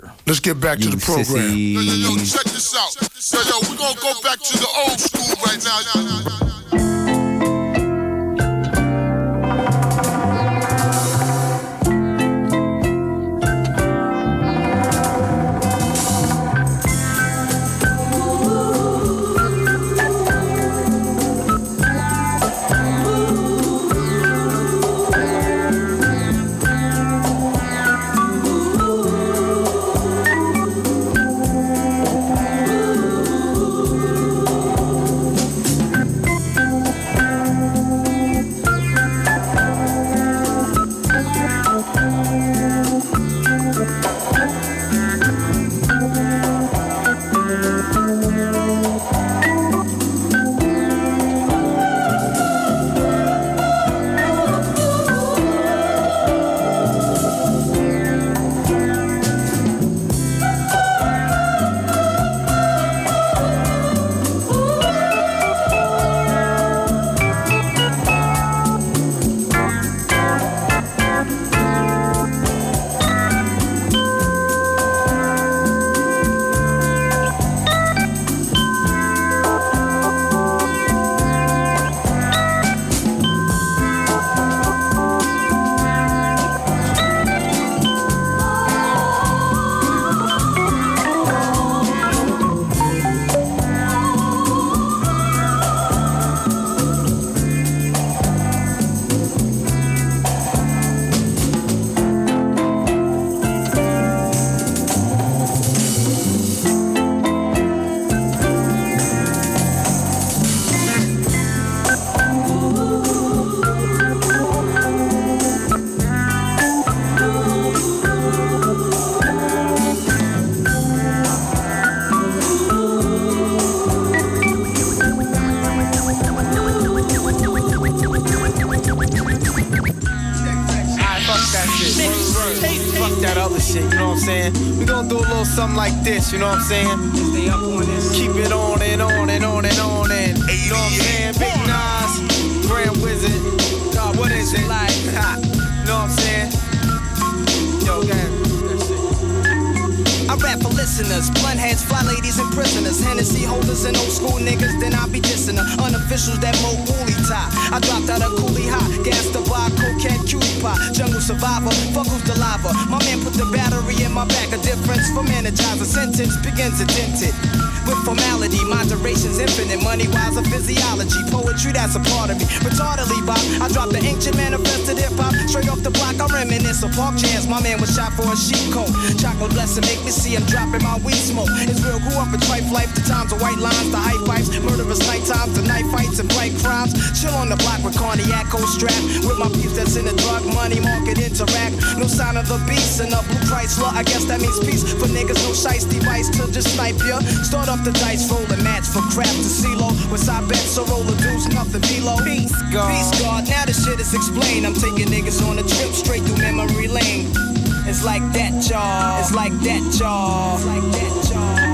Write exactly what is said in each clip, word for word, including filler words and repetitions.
Let's get back you to the program. Sissy. Yo, yo, yo, check this out. Yo, yo, we're gonna go back to the old school right now. Something like this, you know what I'm saying? Keep it on and on and on and on and you know what I'm saying? Big Nas, Grand Wizard, God, what is it like? Ha, you know what I'm saying? Yo, gang. I rap for listeners, blunt heads, fly ladies, and prisoners, Hennessy holders and old school niggas. Then I be dissing the unofficials that mo woolly tie. I dropped out of coolie high, gas the bar, cocaine, cutie pie, jungle survivor, fuck who's the lava. My man put the battery in my back, a difference from energizer. Sentence begins to dent it. With formality, moderation's infinite. Money wise of physiology, poetry that's a part of me. Retardedly bop, I dropped the ancient manifested hip hop. Straight off the block, I reminisce of park jams. My man was shot for a sheep coat. Chocolate blessing make me see him dropping my weed smoke. It's real, grew up in trife life. The times of white lines, the hype pipes, murderous night times, the night fights and bright crimes. Chill on the block with cognac, cold strap. With my peeps that's in the drug money market interact. No sign of the beast and a blue Chrysler. I guess that means peace for niggas. No shice device to just snipe ya. Start off the dice, roll a match for crap to CeeLo. With side bets, so roll the deuce, nothing below. Peace God. Peace God. Now the shit is explained. I'm taking niggas on a trip straight through memory lane. It's like that, y'all. It's like that, y'all. It's like that, y'all.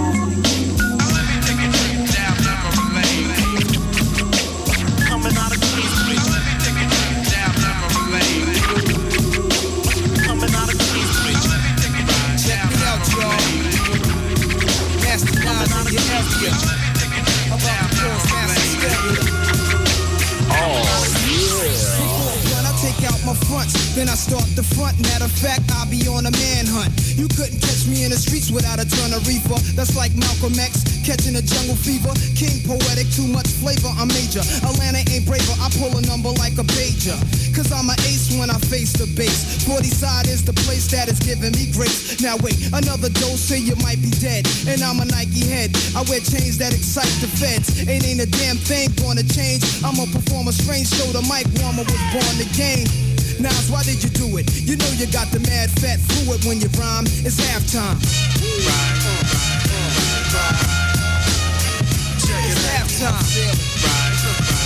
My fronts, then I start the front. Matter of fact, I'll be on a manhunt. You couldn't catch me in the streets without a ton of reefer. That's like Malcolm X catching a jungle fever. King poetic, too much flavor, I'm major. Atlanta ain't braver, I pull a number like a pager. Cause I'm an ace when I face the base. forty side is the place that is giving me grace. Now wait, another dose here you might be dead. And I'm a Nike head, I wear chains that excite the feds. Ain't ain't a damn thing gonna change. I'ma perform a strange show, the mic warmer was born to game. Nas, why did you do it? You know you got the mad fat fluid when you rhyme. It's halftime. Right, right, right. It's halftime. Right,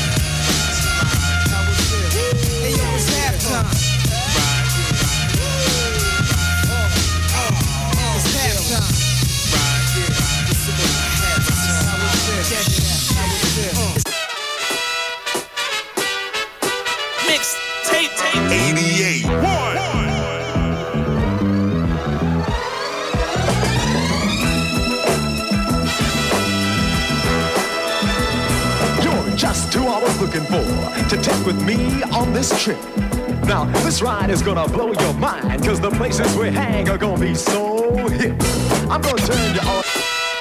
hey yo, it's halftime. It's halftime. Mix tape tape. eighty-eight. One. looking for to take with me on this trip. Now, this ride is gonna blow your mind, cause the places we hang are gonna be so hip. I'm gonna turn you on.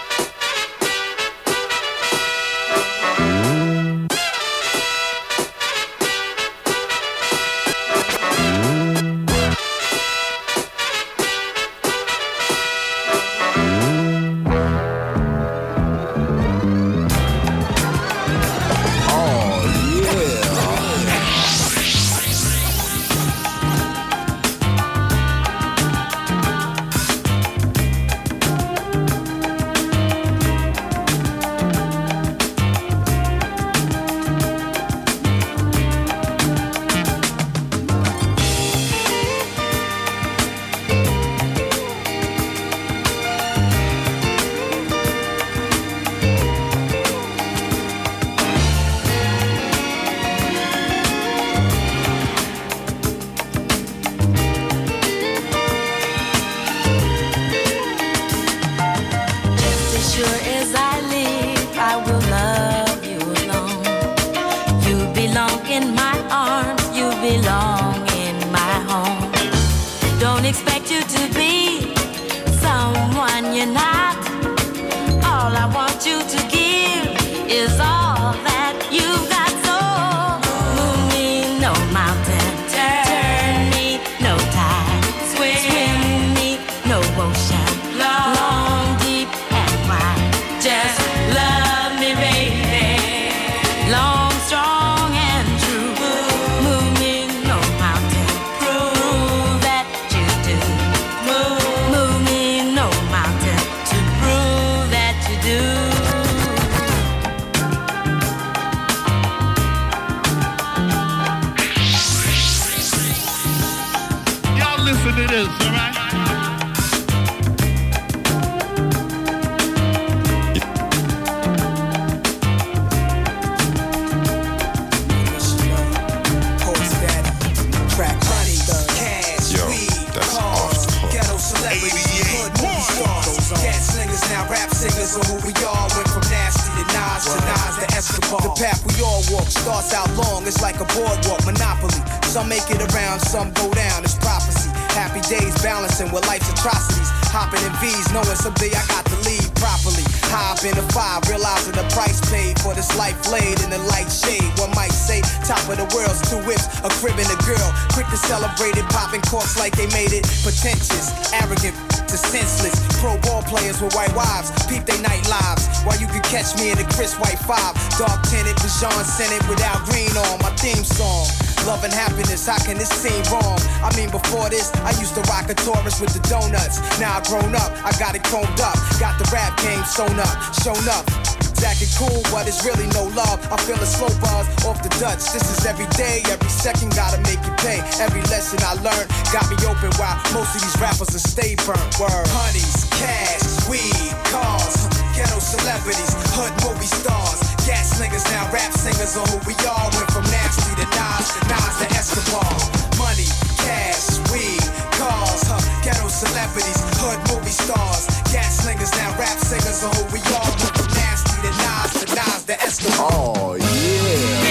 Celebrated, popping corks like they made it. Pretentious, arrogant, to senseless. Pro ball players with white wives, peep they night lives. While you can catch me in the crisp white five. Dark tinted, Bajan Senate without green on. My theme song, love and happiness, how can this seem wrong? I mean before this, I used to rock a Taurus with the donuts. Now I grown up, I got it chromed up. Got the rap game sewn up, shown up. Acting cool, but it's really no love. I feel a slow buzz off the Dutch. This is every day, every second gotta make you pay. Every lesson I learned got me open while most of these rappers are stay burnt. Word. Honeys, cash, weed, cars, ghetto celebrities, hood movie stars. Gas slingers, now rap singers are who we are. Went from nasty to Nas, to Nas to Escobar. Money, cash, weed, cars, huh? Ghetto celebrities, hood movie stars. Gas slingers, now rap singers are who we are. Went from nasty the Nas, the Nas, the Escobar. Oh, yeah.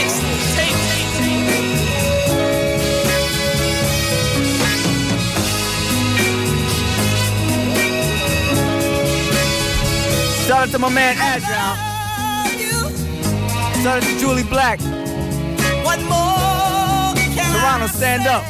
Shout out to my man Agile. Shout out to Julie Black. What more can Toronto, stand up.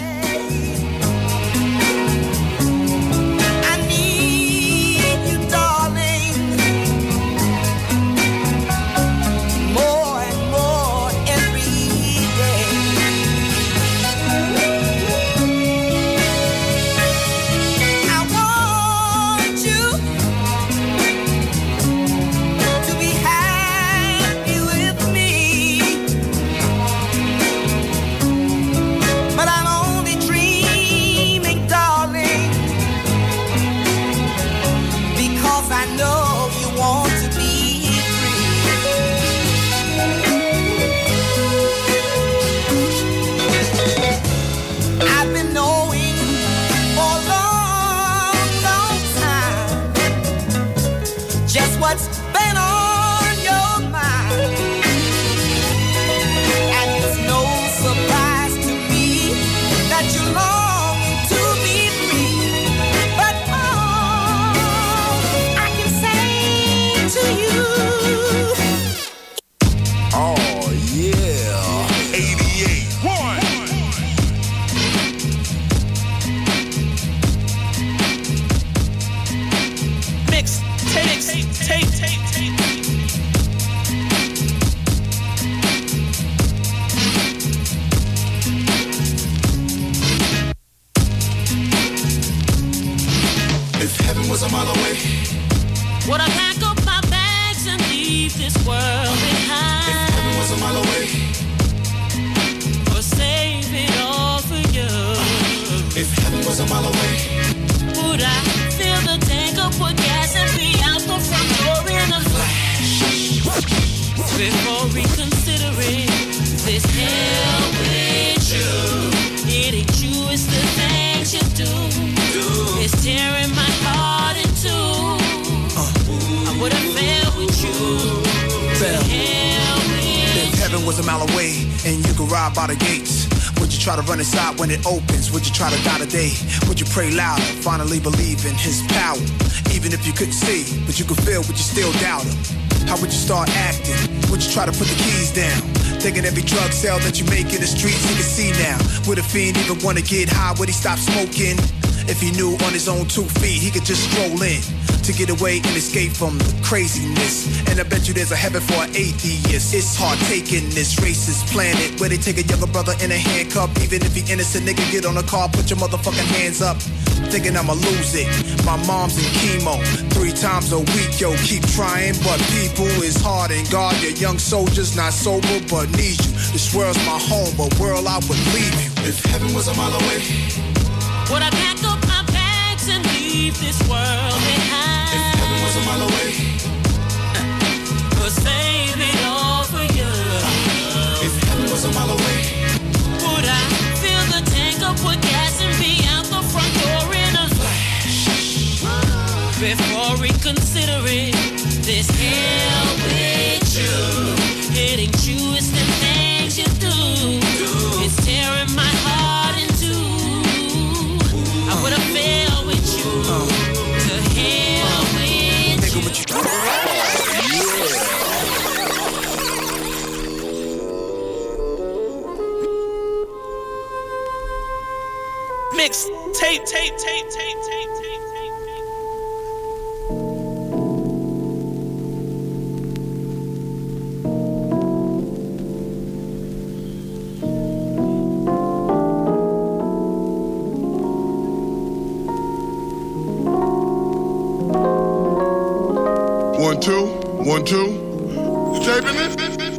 What's been on your mind? And tape, tape, tape, tape. If heaven was a mile away, would I pack up my bags and leave this world behind? If heaven was a mile away, or save it all for you? If heaven was a mile away, would I fill the tank up with gas and be out the front door in a flash? Before reconsidering this hell with you, it ain't you, it's the things you do. It's tearing my heart in two. Uh, I would have failed with you. Better. Hell with if heaven was a mile away and you could ride by the gates, would you try to run inside when it opens? Would you try to die today? Would you pray louder, finally believe in his power? Even if you couldn't see, but you could feel, would you still doubt him? How would you start acting? Would you try to put the keys down? Thinking every drug sale that you make in the streets he can see now. Would a fiend even want to get high? Would he stop smoking? If he knew on his own two feet he could just stroll in to get away and escape from the craziness. And I bet you there's a heaven for an atheist. It's hard taking this racist planet where they take a younger brother in a handcuff. Even if he innocent, nigga, get on a car, put your motherfucking hands up. Thinking I'ma lose it. My mom's in chemo three times a week, yo, keep trying, but people is hard and God, your young soldiers not sober but need you. This world's my home, but world I would leave you. If heaven was a mile away, would I pack up my bags and leave this world behind? If heaven was a mile away, or save it all for you? If heaven was a mile away, would I fill the tank up with gas and be out the front door in a flash? Before reconsidering this hell with you, it ain't you, it's the things you do. It's tearing my heart in two. I would have failed with you. Uh, to hell with nigga, you. What you Oh, yeah. Mix tape, tape, tape, tape, tape, tape, tape. One, two, one, two. You taping this?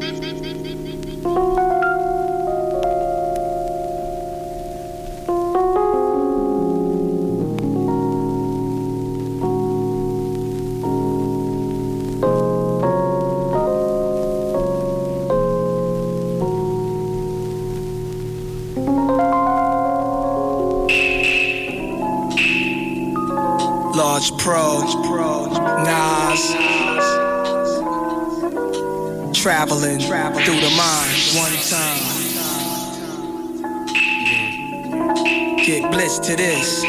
Large Pro, Nas, traveling through the mind one time. Get blitzed to this.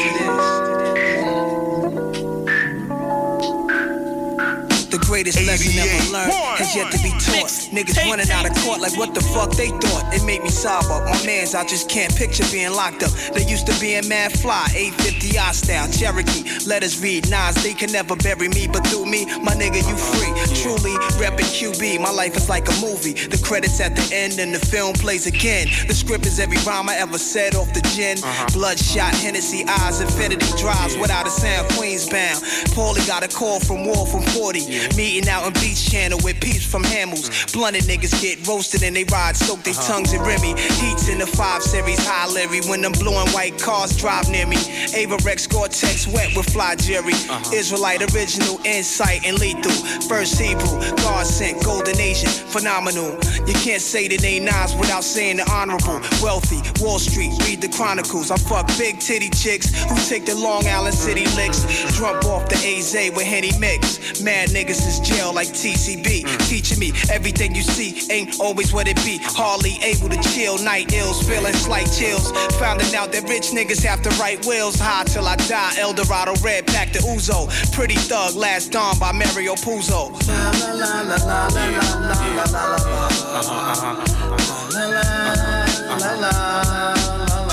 The greatest lesson ever learned has yet to be taught. Niggas running out of court like what the fuck they thought. It made me sob up. My mans, I just can't picture being locked up. They used to be in mad fly, eight fifty I style, Cherokee. Let us read Nas, they can never bury me, but through me, my nigga, you free. Truly, reppin' Q B, my life is like a movie. The credits at the end and the film plays again. The script is every rhyme I ever said off the gin. Uh-huh. Bloodshot, Hennessy eyes, infinity drives without a sound, Queens bound. Paulie got a call from War from forty. Yeah. Meeting out in Beach Channel with peeps from Hamels. Blunted niggas get roasted and they ride, soak their uh-huh. tongues in Remy. Heats in the five series, high Larry. When them blue and white cars drive near me. Ava Rex, Gore-Tex, wet with fly Jerry. Uh-huh. Israelite, original, insight, and lethal. First Hebrew, God sent, golden Asian, phenomenal. You can't say the name Nas without saying the honorable. Wealthy, Wall Street, read the chronicles. I fuck big titty chicks who take the Long Island City licks. Drunk off the A Z with Henny mix. Mad niggas is jail like T C B. Mm. Teaching me everything you see ain't always what it be. Hardly able to chill, night ills, feeling slight chills. Finding out that rich niggas have to write wills. High till I die, El Dorado, red pack the Uzo. Pretty Thug, Last Dawn by Mario Puzo. La la la la la la la la la la la la la la la la.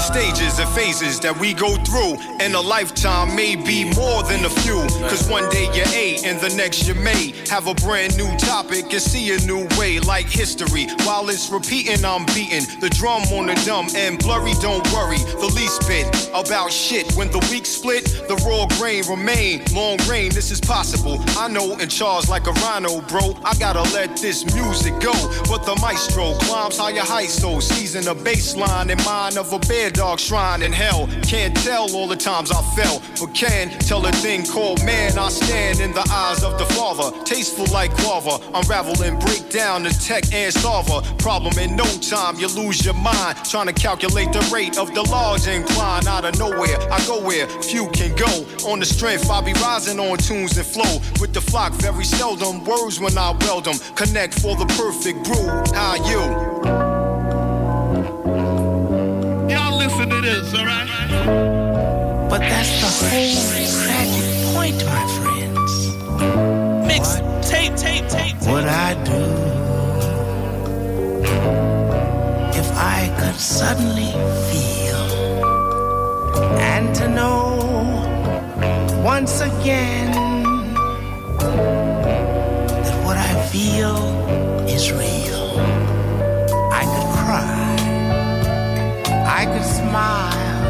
stages and phases that we go through in a lifetime, may be more than a few. Cause one day you're A and the next you may have a brand new topic and see a new way like history. While it's repeating, I'm beating the drum on the dumb and blurry. Don't worry, the least bit about shit. When the weak split, the raw grain remain. Long rain, this is possible. I know in charge like a rhino, bro. I gotta let this music go. But the maestro climbs higher heights, so season a baseline in mind of a bear dog shrine in hell. Can't tell all the times I fell, but can tell a thing called man. I stand in the eyes of the Father, tasteful like guava. Unravel and break down the tech and solver. Problem in no time, you lose your mind. Trying to calculate the rate of the large incline. Out of nowhere, I go where few can go. On the strength, I be rising on tunes and flow. With the flock, very seldom words when I weld them. Connect for the perfect brew. How you? Y'all listen to this, alright? But that's the whole tragic point, my friends. Mix, tape, tape, tape, tape. What I do if I could suddenly feel and to know once again that what I feel is real. I could cry, I could smile,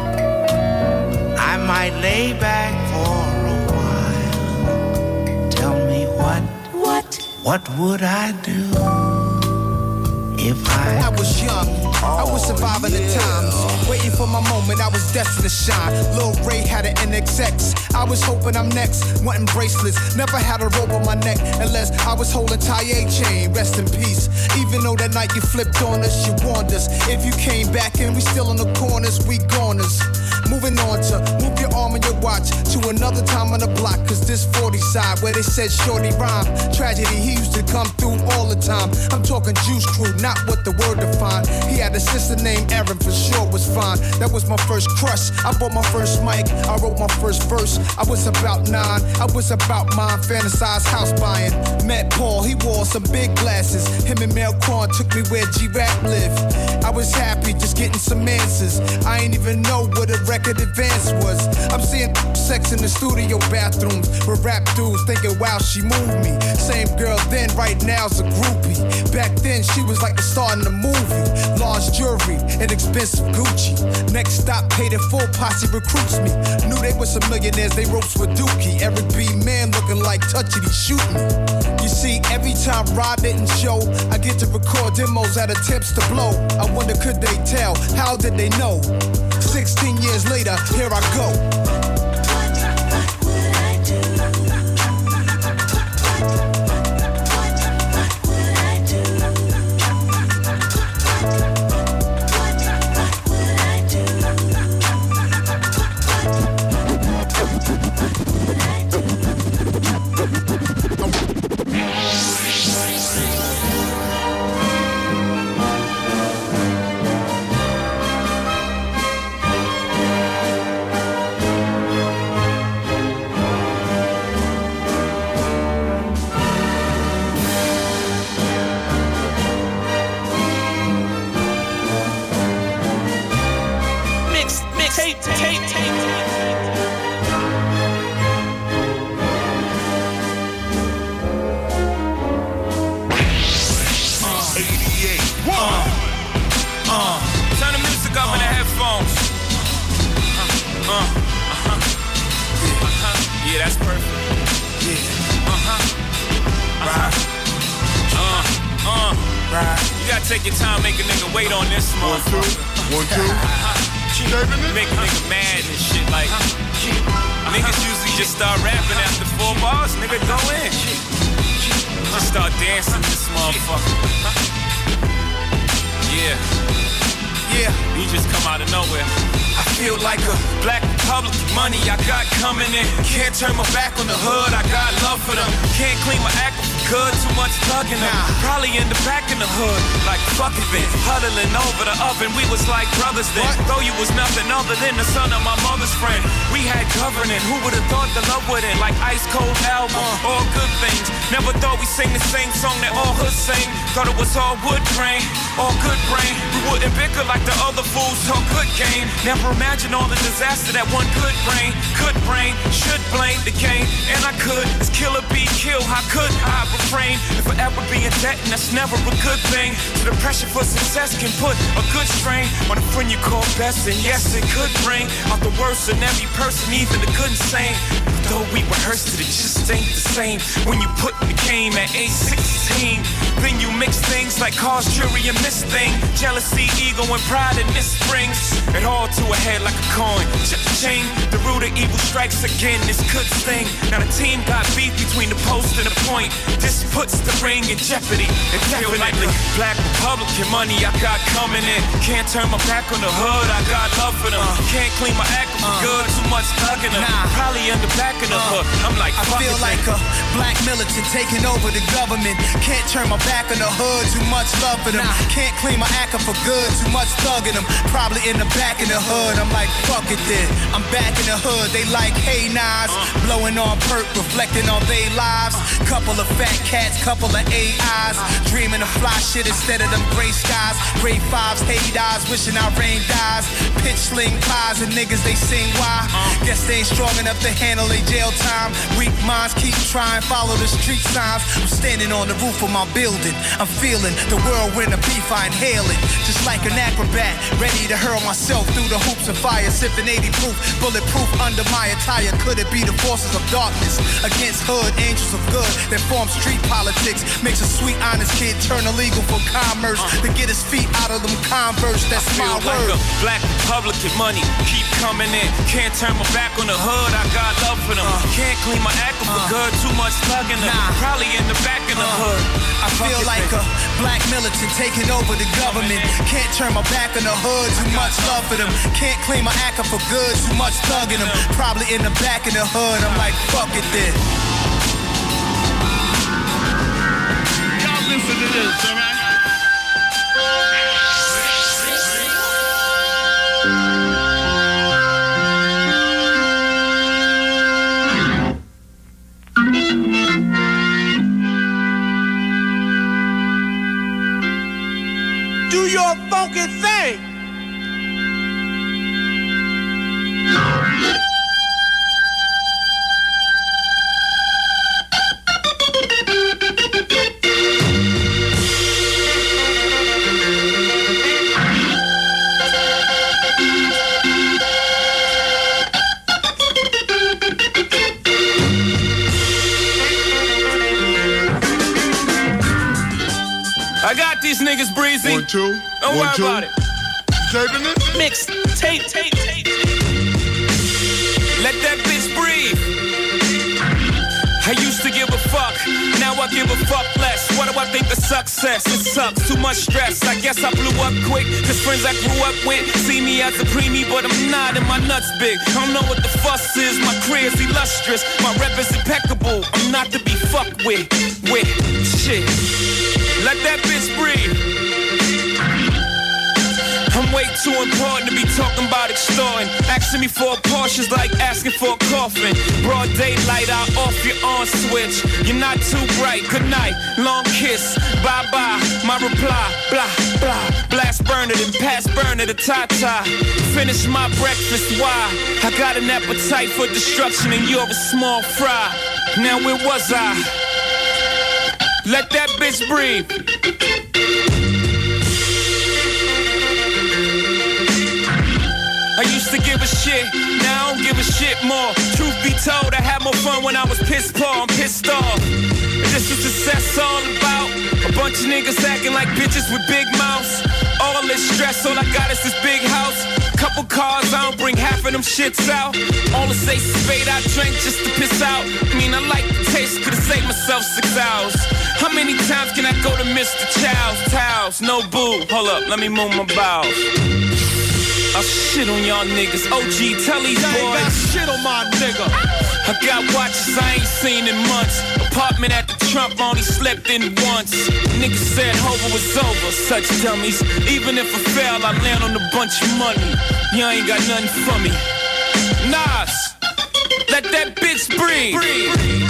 I might lay back for a while. Tell me what, what, what would I do if I... I was young, I was surviving the times, waiting for my moment, I was destined to shine. Lil Ray had an N X X, I was hoping I'm next, wanting bracelets. Never had a rope on my neck, unless I was holding Taye chain, rest in peace. Even though that night you flipped on us, you warned us. If you came back and we still in the corners, we goners. Moving on to move your arm and your watch to another time on the block. Cause this forty side where they said shorty rhyme. Tragedy, he used to come through all the time. I'm talking Juice Crew, not what the word defined. He had a sister named Erin, for sure was fine. That was my first crush. I bought my first mic, I wrote my first verse. I was about nine, I was about mine. Fantasized house buying. Met Paul, he wore some big glasses. Him and Mel Corn took me where G-Rap lived. I was happy just getting some answers. I ain't even know what a record advance was. I'm seeing sex in the studio bathrooms with rap dudes thinking, wow, she moved me. Same girl then, right now's a groupie. Back then, she was like the star in the movie. Large jewelry and expensive Gucci. Next stop, paid in full, posse recruits me. Knew they were some millionaires, they ropes with Dookie. Eric B. Man looking like Touchy, he shoot me. You see, every time Rod didn't show, I get to record demos at attempts to blow. I wonder, could they tell? How did they know? sixteen years later, here I go. Take your time, make a nigga wait on this motherfucker. One, two, one, two. Make a nigga mad and shit like. Niggas usually just start rapping after four bars, nigga go in. Just start dancing this motherfucker. Yeah. Yeah. You just come out of nowhere. I feel like a black republic, money I got coming in. Can't turn my back on the hood, I got love for them. Can't clean my act good, too much thugging them. Probably in the back in the hood, like fuck it then. Huddling over the oven, we was like brothers then. What? Though you was nothing other than the son of my mother's friend. We had governing, who would've thought the love would end? Like Ice Cold album, uh. all good things. Never thought we sing the same song that all hoods sing. Thought it was all wood grain, all good brain. We wouldn't bicker like the other fools talk good game. Never imagined all the disaster that one good brain, could brain, should blame the game. And I could, as killer be killed, how could I refrain? If I ever be in debt, and that's never a good thing. So the pressure for success can put a good strain on a friend you call best, and yes, it could bring out the worst in every person, even the good and sane. Though we rehearsed it, it just ain't the same. When you put in the game at age sixteen, then you mix things like cars, jury, and miss thing. Jealousy, ego, and pride, and this brings it all to a head like a coin. Cha-ching, the root of evil strikes again, this could sting. Now the team got beef between the post and the point. This puts the ring in jeopardy. It feel like the black Republican money I got coming in. Can't turn my back on the hood, I got love for them. Uh, Can't clean my act for uh, good, too much thugging them. Nah. Probably in the back of the uh, hood, I'm like, I feel like a black militant taking over the government. Can't turn my back on the hood, too much love for them. Nah. Can't clean my act up for good, too much thugging them. Probably in the back of the hood, I'm like, fuck it then. I'm back in the hood, they like, hey Nas, uh, blowing on perk, reflecting on they lives. Couple of fat cats, couple of A Is, dreaming of fly shit instead of them gray skies. Grade fives, hate eyes, wishing our rain dies. Pitch sling pies and niggas they sing why. Guess they ain't strong enough to handle their jail time. Weak minds keep trying, follow the street signs. I'm standing on the roof of my building. I'm feeling the whirlwind of beef, I inhale it. Just like an acrobat, ready to hurl myself through the hoops of fire. Sipping eighty proof, bulletproof under my attire. Could it be the forces of darkness against hood angels of good that form street politics? Makes a sweet honest kid turn illegal for commerce to get his feet out of them Converse. That's I feel my like word. A black Republican money keep coming in. Can't turn my back on the hood, I got love for them. Uh, Can't clean my act up for uh, good, too much thugging them. Nah. Probably in the back of the uh, hood. I feel like a black militant taking over the government. Can't turn my back on the hood, too much love for them. Can't clean my act up for good, too much thugging them. Probably in the back of the hood, I'm like, fuck it then. Y'all listen to this, alright? Do your funky thing. I got these niggas breezy. One, two. Don't one, worry two. about it. Taping it? Mix, tape, tape, tape. Let that bitch breathe. I used to give a fuck, now I give a fuck less. What do I think of success? It sucks, too much stress. I guess I blew up quick, cause friends I grew up with see me as a preemie, but I'm not and my nuts big. I don't know what the fuss is, my career's illustrious. My rep is impeccable, I'm not to be fucked with. With shit. Let that bitch breathe. I'm way too important to be talking about extorting. Asking me for a Porsche's like asking for a coffin. Broad daylight, I'll off your on switch. You're not too bright, good night, long kiss, bye bye. My reply, blah blah. Blast burner, then pass burner to Tata. Finish my breakfast, why? I got an appetite for destruction and you're a small fry. Now where was I? Let that bitch breathe. I used to give a shit, now I don't give a shit more. Truth be told, I had more fun when I was pissed poor, I'm pissed off. This is success all about a bunch of niggas acting like bitches with big mouths. All this stress, all I got is this big house. Couple cars, I don't bring half of them shits out. All this ace of spade I drank just to piss out. I mean, I like the taste, could've saved myself six hours. How many times can I go to Mister Chow's? Towels, no boo, hold up, let me move my bowels. I shit on y'all niggas. O G, tell these boys. I ain't got shit on my nigga. I I got watches I ain't seen in months. Apartment at the Trump, only slept in once. Niggas said Hova was over, such dummies. Even if I fail, I land on a bunch of money. You ain't got nothing for me. Nas, let that bitch breathe. breathe.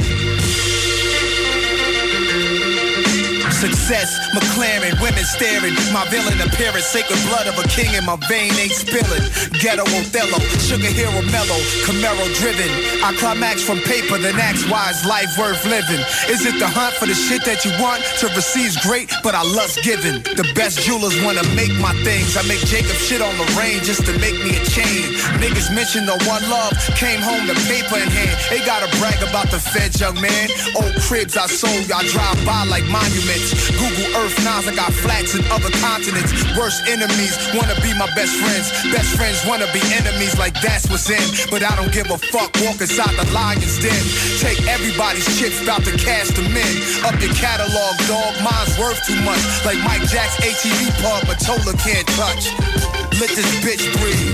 Success, McLaren, women staring. My villain appearance, sacred blood of a king in my vein ain't spilling. Ghetto Othello, sugar hero mellow, Camaro driven. I climax from paper, then ask why is life worth living? Is it the hunt for the shit that you want? To receive's great, but I lust giving. The best jewelers wanna make my things. I make Jacob shit on the range just to make me a chain. Niggas mention the one love, came home to paper in hand. They gotta brag about the feds, young man. Old cribs I sold, y'all drive by like monuments. Google Earth, Nas, I got flats in other continents. Worst enemies wanna be my best friends. Best friends wanna be enemies, like that's what's in. But I don't give a fuck, walk inside the lion's den. Take everybody's chips, bout to cash them in. Up your catalog, dog, mine's worth too much. Like Mike Jack's A T V pub, Matola can't touch. Let this bitch breathe.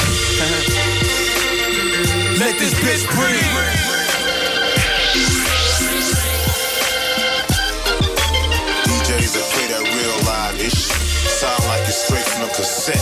Let this bitch breathe. Play that real live ish. Sound like it's straight from the cassette.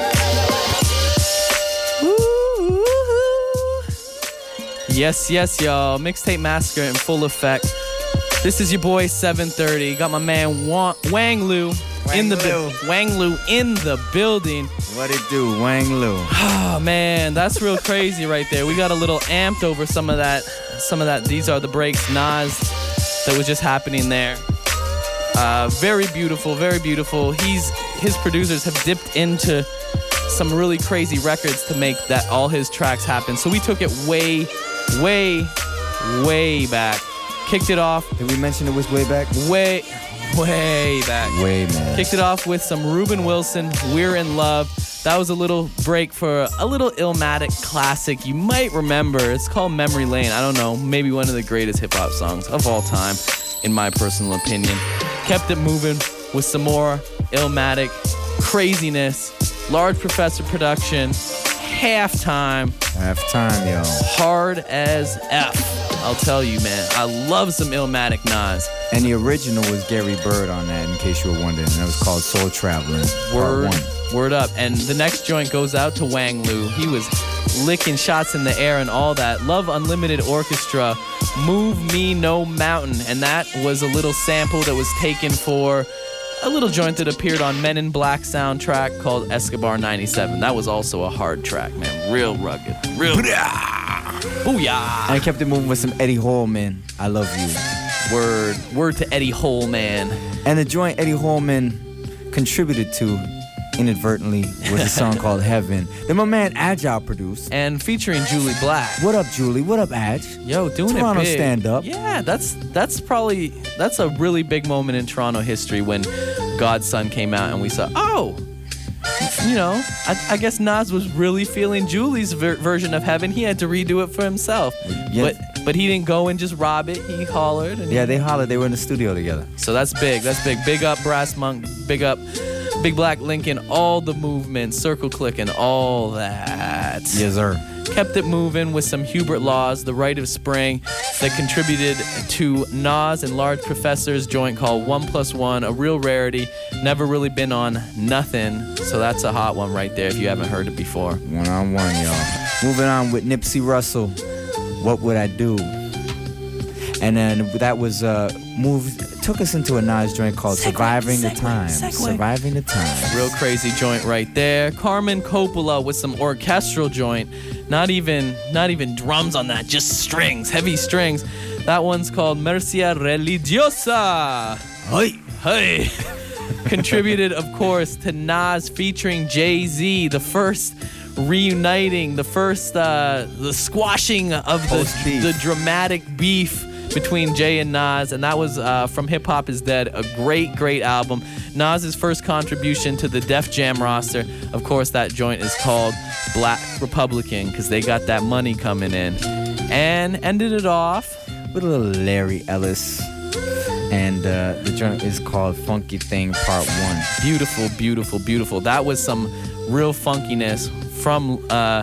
Yes, yes, y'all. Mixtape Massacre in full effect. This is your boy seven thirty. Got my man Wang, Wang Lu Wang in the Lu. bu- Wang Lu in the building. What it do, Wang Lu? Oh man, that's real crazy right there. We got a little amped over some of that. Some of that. These are the breaks, Nas, that was just happening there. Uh, very beautiful, very beautiful. He's his producers have dipped into some really crazy records to make that all his tracks happen. So we took it way, way, way back. Kicked it off. Did we mention it was way back? Way, way back. Way man. Kicked it off with some Reuben Wilson, We're in Love. That was a little break for a little Illmatic classic you might remember. It's called Memory Lane. I don't know, maybe one of the greatest hip hop songs of all time, in my personal opinion. Kept it moving with some more Illmatic craziness. Large Professor production. Halftime. Halftime, yo. Hard as F. I'll tell you, man. I love some Illmatic Nas. And the original was Gary Bird on that, in case you were wondering. That was called Soul Traveling. Word, Part one. word up. And the next joint goes out to Wang Lu. He was licking shots in the air and all that. Love Unlimited Orchestra, Move Me No Mountain. And that was a little sample that was taken for a little joint that appeared on Men in Black soundtrack called Escobar ninety-seven. That was also a hard track, man. Real rugged. Real. Booyah. And I kept it moving with some Eddie Hall, man. I love you. Word. Word to Eddie Hall, man. And the joint Eddie Holman contributed to inadvertently was a song called Heaven that my man Agile produced. And featuring Julie Black. What up, Julie? What up, Ag? Yo, doing Toronto it big. stand up. Yeah, that's that's probably, that's a really big moment in Toronto history when Godson came out and we saw, oh, you know, I, I guess Nas was really feeling Julie's ver- version of Heaven. He had to redo it for himself. Yeah. But but he didn't go and just rob it. He hollered. And Yeah, they hollered. They were in the studio together. So that's big. That's big. Big up Brass Monk. Big up Big Black Lincoln. All the movements, circle clicking, all that. Yes, sir. Kept it moving with some Hubert Laws, The Rite of Spring, that contributed to Nas and Large Professor's joint called One Plus One, a real rarity. Never really been on nothing, so that's a hot one right there if you haven't heard it before. One on one, y'all. Moving on with Nipsey Russell, What Would I Do? And then that was uh, moved, took us into a Nas joint called Segway, Surviving the segway, Time. segway. Surviving the Time. Real crazy joint right there. Carmen Coppola with some orchestral joint. Not even, not even drums on that, just strings, heavy strings. That one's called Mercia Religiosa. Hey, hey. Contributed, of course, to Nas featuring Jay-Z, the first reuniting, the first, uh, the squashing of the, the dramatic beef between Jay and Nas, and that was uh, from Hip Hop Is Dead, a great, great album. Nas's first contribution to the Def Jam roster. Of course, that joint is called Black Republican, because they got that money coming in. And ended it off with a little Larry Ellis. And uh, the joint is called Funky Thing Part one. Beautiful, beautiful, beautiful. That was some real funkiness from uh,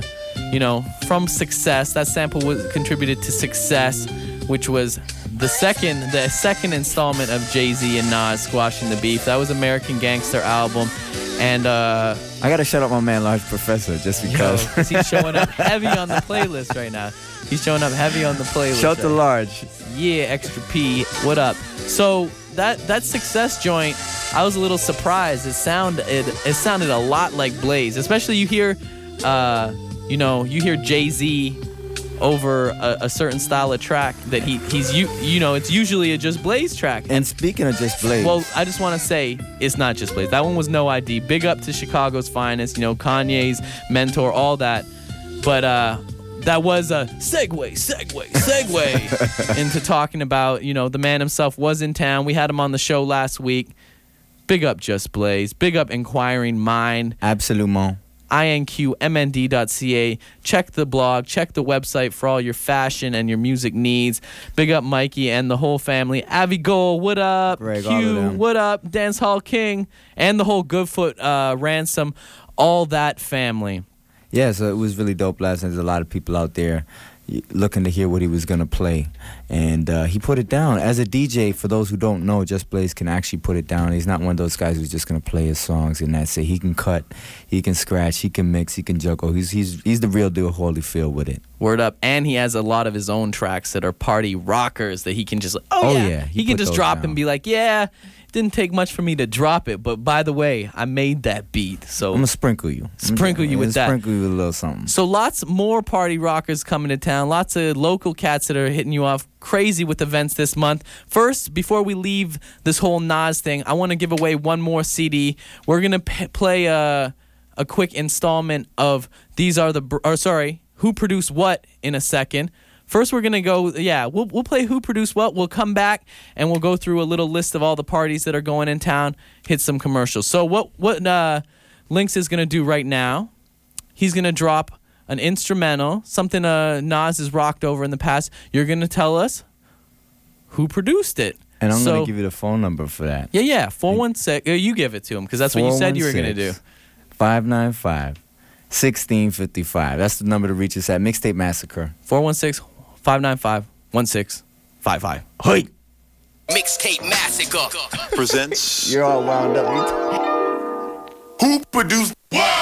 you know, from Success. That sample was contributed to Success, which was the second the second installment of Jay-Z and Nas squashing the beef. That was American Gangster album. And uh, I gotta shut up my man Large Professor just because. Yo, 'cause he's showing up heavy on the playlist right now. He's showing up heavy on the playlist. Shout to right Large. Yeah, Extra P. What up? So that that Success joint, I was a little surprised. It sound it, it sounded a lot like Blaze. Especially you hear, uh, you know, you hear Jay-Z over a, a certain style of track that he he's you you know it's usually a Just Blaze track. And speaking of Just Blaze, well, I just want to say it's not Just Blaze. That one was No I D. Big up to Chicago's finest, you know, Kanye's mentor, all that. But uh, that was a segue, segue, segue into talking about, you know, the man himself was in town. We had him on the show last week. Big up Just Blaze. Big up Inquiring Mind. Absolument. I N Q M N D dot C A. Check the blog, check the website for all your fashion and your music needs. Big up Mikey and the whole family. Avi Gold, what up? Greg, all of Q, them. what up? Dance Hall King, and the whole Goodfoot uh, Ransom, all that family. Yeah, so it was really dope last night. There's a lot of people out there looking to hear what he was going to play. And uh, he put it down. As a D J, for those who don't know, Just Blaze can actually put it down. He's not one of those guys who's just going to play his songs and that's it. He can cut, he can scratch, he can mix, he can juggle. He's he's he's the real deal Holyfield with it. Word up. And he has a lot of his own tracks that are party rockers that he can just, oh, Oh, yeah. yeah, He, he can put just those drop down. and be like, yeah, didn't take much for me to drop it. But by the way, I made that beat. So I'm going to sprinkle you. Sprinkle you I'm with gonna that. Sprinkle you with a little something. So lots more party rockers coming to town. Lots of local cats that are hitting you off crazy with events this month. First, before we leave this whole Nas thing, I want to give away one more C D. We're going to p- play a, a quick installment of These Are the... Br- or sorry, Who Produced What in a second. First, we're going to go, yeah, we'll we'll play Who Produced What. We'll come back, and we'll go through a little list of all the parties that are going in town, hit some commercials. So what, what uh, Lynx is going to do right now, he's going to drop an instrumental, something uh, Nas has rocked over in the past. You're going to tell us who produced it. And I'm so, going to give you the phone number for that. Yeah, yeah, four one six. Uh, you give it to him, because that's what you said you were going to do. five nine five, one six five five. That's the number to reach us at Mixtape Massacre. four one six, five nine five, one six five five. Hey! Mixtape Massacre presents. You're all wound up. Who produced what?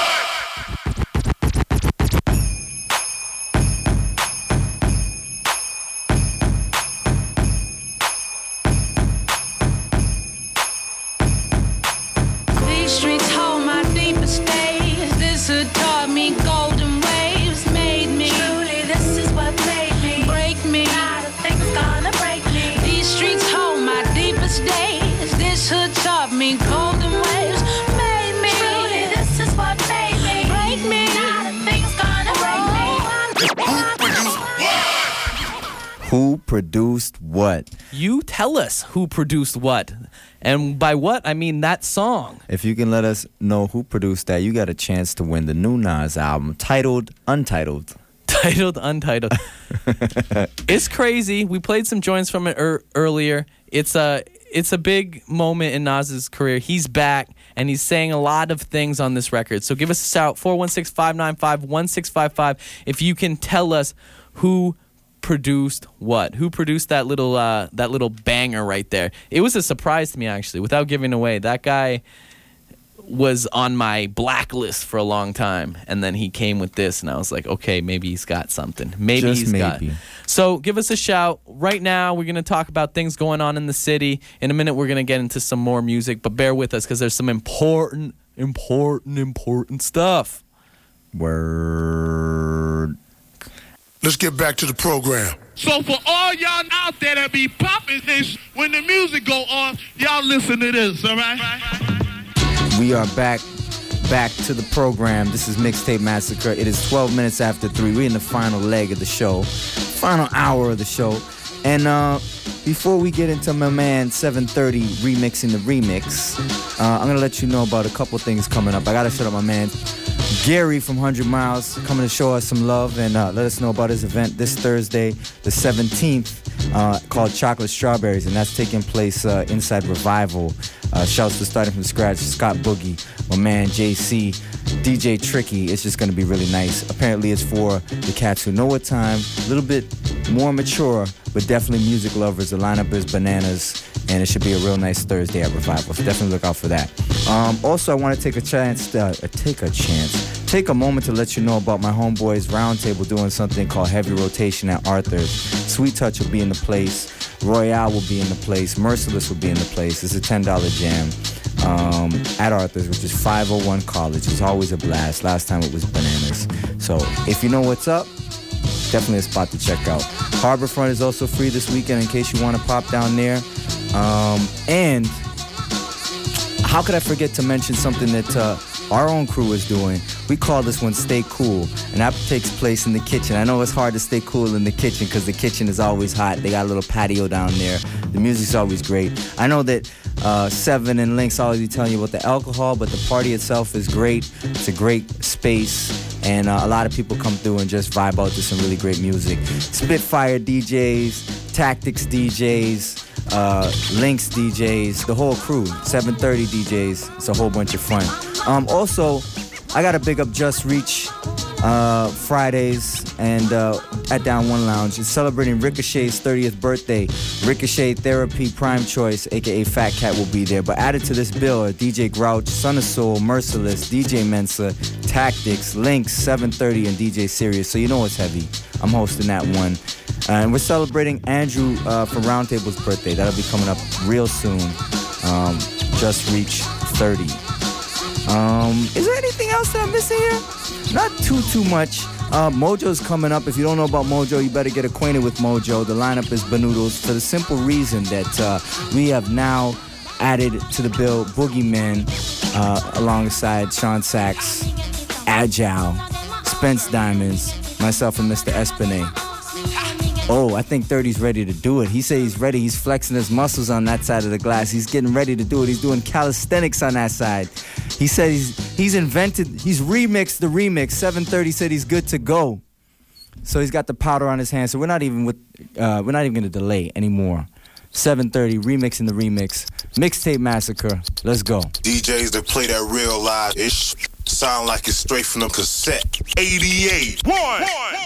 These streets hold my deepest days. This hood taught me golden waves, made me. Truly, this is what made me. Break me. Not a thing's gonna break me. These streets hold my deepest days. This hood taught me golden waves, made me. Truly, this is what made me. Break me. Not a thing's gonna break me. Who produced what? You tell us who produced what. And by what, I mean that song. If you can let us know who produced that, you got a chance to win the new Nas album, titled Untitled. Titled Untitled. It's crazy. We played some joints from it er- earlier. It's a, it's a big moment in Nas's career. He's back, and he's saying a lot of things on this record. So give us a shout, four one six, five nine five, one six five five, if you can tell us who produced what, who produced that little uh, that little banger right there. It was a surprise to me, actually, without giving away. That guy was on my blacklist for a long time, and then he came with this, and I was like, okay, maybe he's got something. Maybe Just he's got. maybe. So give us a shout. Right now, we're going to talk about things going on in the city. In a minute, we're going to get into some more music, but bear with us because there's some important, important, important stuff. Word. Let's get back to the program. So for all y'all out there that be popping this, when the music go on, y'all listen to this, all right? We are back, back to the program. This is Mixtape Massacre. It is twelve minutes after three. We're in the final leg of the show, final hour of the show. And uh, before we get into my man seven thirty remixing the remix, uh, I'm going to let you know about a couple things coming up. I got to shout out my man Gary from one hundred miles coming to show us some love and uh, let us know about his event this Thursday, the seventeenth, uh, called Chocolate Strawberries, and that's taking place uh, inside Revival. Uh, shouts to Starting From Scratch, Scott Boogie, my man J C, D J Tricky. It's just going to be really nice. Apparently, it's for the cats who know what time, a little bit more mature, but definitely music lovers. The lineup is bananas, and it should be a real nice Thursday at Revival. So definitely look out for that. Um, also, I want to take a chance, to, uh, take a chance, take a moment to let you know about my homeboys Roundtable doing something called Heavy Rotation at Arthur's. Sweet Touch will be in the place. Royale will be in the place. Merciless will be in the place. It's a ten dollar jam um, at Arthur's, which is five oh one College. It's always a blast. Last time it was bananas. So if you know what's up, definitely a spot to check out. Harborfront is also free this weekend in case you want to pop down there. Um, and how could I forget to mention something that uh, our own crew is doing? We call this one Stay Cool, and that takes place in the kitchen. I know it's hard to stay cool in the kitchen because the kitchen is always hot. They got a little patio down there. The music's always great. I know that uh, Seven and Link's always be telling you about the alcohol, but the party itself is great. It's a great space, and uh, a lot of people come through and just vibe out to some really great music. Spitfire D Js, Tactics D Js, uh, Lynx D Js, the whole crew, seven thirty D Js. It's a whole bunch of fun. Um, also, I gotta big up Just Reach uh, Fridays and uh, at Down One Lounge. It's celebrating Ricochet's thirtieth birthday. Ricochet Therapy Prime Choice, aka Fat Cat, will be there. But added to this bill are D J Grouch, Son of Soul, Merciless, D J Mensa, Tactics, Lynx, seven thirty, and D J Sirius. So you know it's heavy. I'm hosting that one. Uh, and we're celebrating Andrew uh, for Roundtable's birthday. That'll be coming up real soon. Um, Just Reach thirty. Um, is there anything else that I'm missing here? Not too, too much. Uh, Mojo's coming up. If you don't know about Mojo, you better get acquainted with Mojo. The lineup is Banoodles for the simple reason that uh, we have now added to the bill Boogeyman uh, alongside Sean Sachs, Agile, Spence Diamonds, myself, and Mister Espinay. Oh, I think thirty's ready to do it. He said he's ready. He's flexing his muscles on that side of the glass. He's getting ready to do it. He's doing calisthenics on that side. He said he's he's invented, he's remixed the remix. seven thirty said he's good to go. So he's got the powder on his hands. So we're not even with, uh, we're not even gonna delay anymore. seven thirty, remixing the remix. Mixtape Massacre. Let's go. D Js that play that real live ish sound like it's straight from the cassette. eighty-eight. One. One.